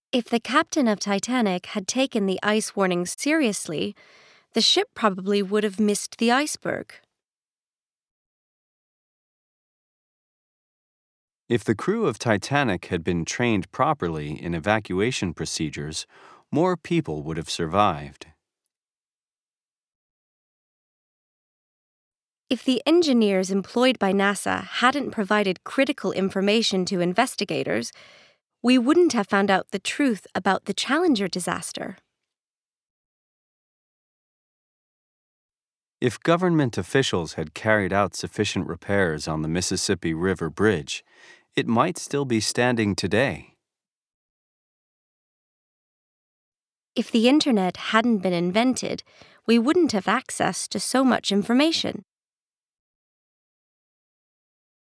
If the captain of Titanic had taken the ice warnings seriously, the ship probably would have missed the iceberg. If the crew of Titanic had been trained properly in evacuation procedures, more people would have survived. If the engineers employed by NASA hadn't provided critical information to investigators, we wouldn't have found out the truth about the Challenger disaster. If government officials had carried out sufficient repairs on the Mississippi River Bridge, it might still be standing today. If the internet hadn't been invented, we wouldn't have access to so much information.